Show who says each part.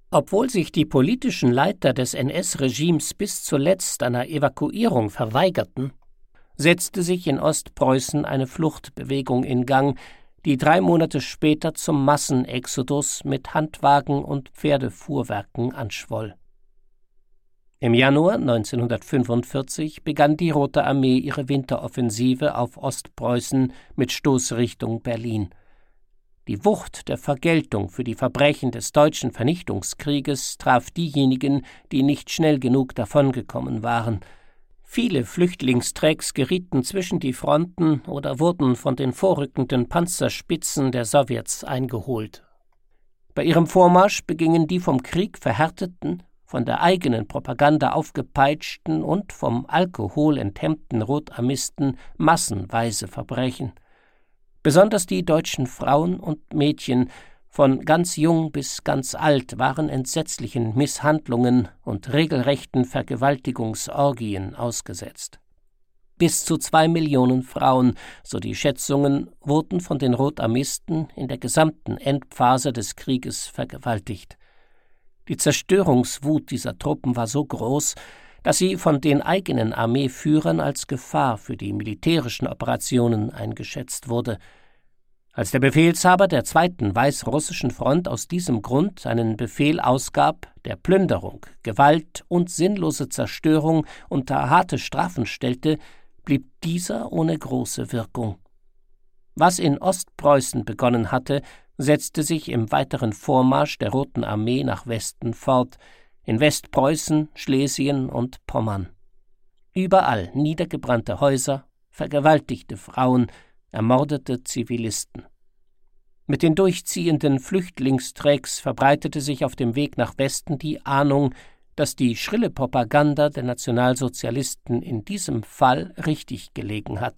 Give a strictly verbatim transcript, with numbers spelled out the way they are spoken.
Speaker 1: Obwohl sich die politischen Leiter des N S-Regimes bis zuletzt einer Evakuierung verweigerten, setzte sich in Ostpreußen eine Fluchtbewegung in Gang, die drei Monate später zum Massenexodus mit Handwagen und Pferdefuhrwerken anschwoll. Im Januar neunzehnhundertfünfundvierzig begann die Rote Armee ihre Winteroffensive auf Ostpreußen mit Stoßrichtung Berlin. Die Wucht der Vergeltung für die Verbrechen des deutschen Vernichtungskrieges traf diejenigen, die nicht schnell genug davongekommen waren. Viele Flüchtlingstrecks gerieten zwischen die Fronten oder wurden von den vorrückenden Panzerspitzen der Sowjets eingeholt. Bei ihrem Vormarsch begingen die vom Krieg verhärteten, von der eigenen Propaganda aufgepeitschten und vom Alkohol enthemmten Rotarmisten massenweise Verbrechen. Besonders die deutschen Frauen und Mädchen, von ganz jung bis ganz alt, waren entsetzlichen Misshandlungen und regelrechten Vergewaltigungsorgien ausgesetzt. Bis zu zwei Millionen Frauen, so die Schätzungen, wurden von den Rotarmisten in der gesamten Endphase des Krieges vergewaltigt. Die Zerstörungswut dieser Truppen war so groß, dass sie von den eigenen Armeeführern als Gefahr für die militärischen Operationen eingeschätzt wurde. Als der Befehlshaber der zweiten Weißrussischen Front aus diesem Grund einen Befehl ausgab, der Plünderung, Gewalt und sinnlose Zerstörung unter harte Strafen stellte, blieb dieser ohne große Wirkung. Was in Ostpreußen begonnen hatte, setzte sich im weiteren Vormarsch der Roten Armee nach Westen fort, in Westpreußen, Schlesien und Pommern. Überall niedergebrannte Häuser, vergewaltigte Frauen, ermordete Zivilisten. Mit den durchziehenden Flüchtlingstrecks verbreitete sich auf dem Weg nach Westen die Ahnung, dass die schrille Propaganda der Nationalsozialisten in diesem Fall richtig gelegen hatte.